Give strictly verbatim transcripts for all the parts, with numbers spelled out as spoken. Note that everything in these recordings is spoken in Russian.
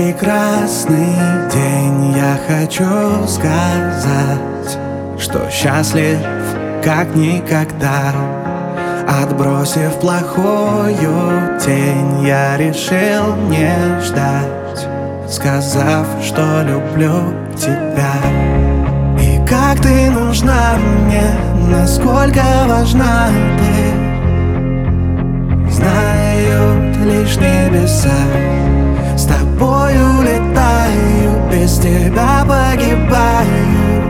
прекрасный день. Я хочу сказать, что счастлив как никогда. Отбросив плохую тень, я решил не ждать, сказав, что люблю тебя. И как ты нужна мне, насколько важна ты, знают лишь небеса. С тобою летаю, без тебя погибаю.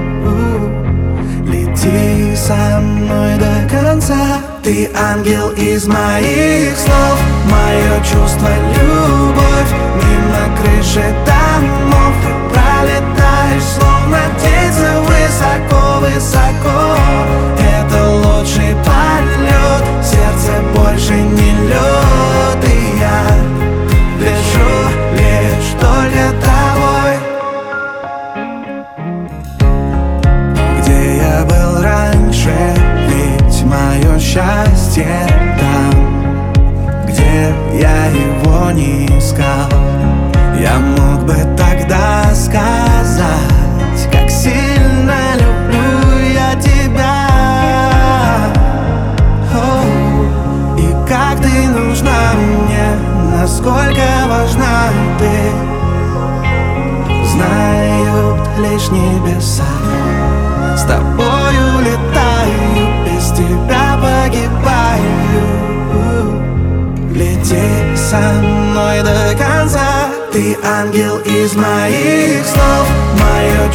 Лети со мной до конца. Ты ангел из моих снов, мое чувство, любовь. Мимо крыши домов ты пролетаешь, словно птица, высоко-высоко. Это лучший полет, сердце больше не лед. И я дышу лишь только тобой. Где я был раньше, ведь мое счастье там, где я его не искал. Я мог бы тогда сказать, как сильно люблю я тебя. О, и как ты нужна мне, насколько важна ты, знают лишь небеса. С тобою летаю, без тебя погибаю. Лети со мной до конца. Ты ангел из моих снов, мое